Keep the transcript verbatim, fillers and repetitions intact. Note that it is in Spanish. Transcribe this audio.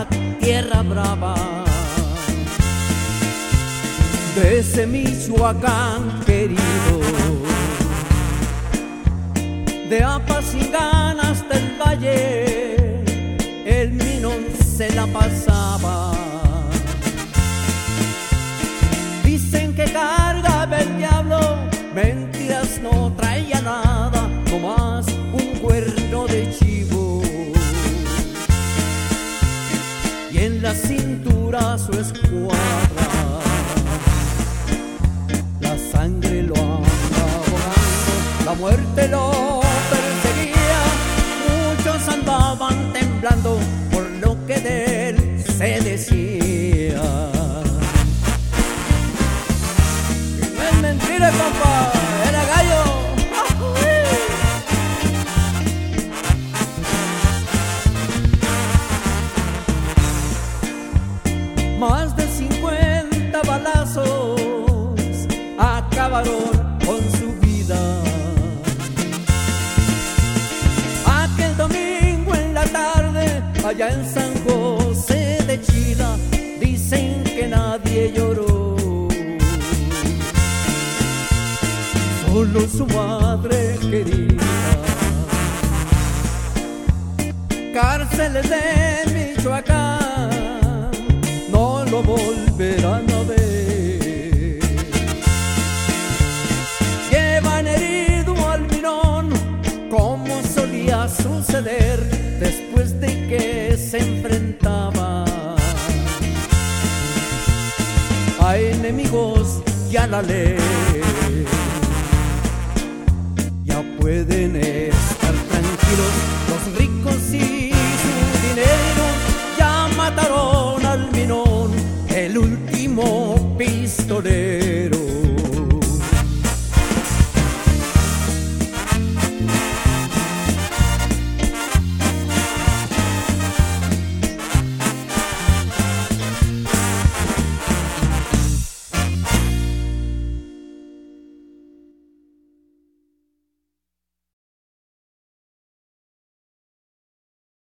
la tierra brava de ese Michoacán querido, de Apatzingán hasta el valle, el Minón se la pasaba. Dicen que cargaba el diablo, mentiras no traía nada, nomás un cuerno de chivo y en la cintura su escuadra. La sangre lo andaba ahogando, la muerte lo perseguía, muchos andaban temblando por lo que de él se decía. No es mentira, compa, era gallo. Más de cincuenta balazos acabaron con su vida. Aquel domingo en la tarde, allá en San José de Chila, dicen que nadie lloró, solo su madre querida. Cárceles de Michoacán no lo volverán a ver. Llevan herido al Minón como solía suceder después de que se enfrentaba a enemigos y a la ley.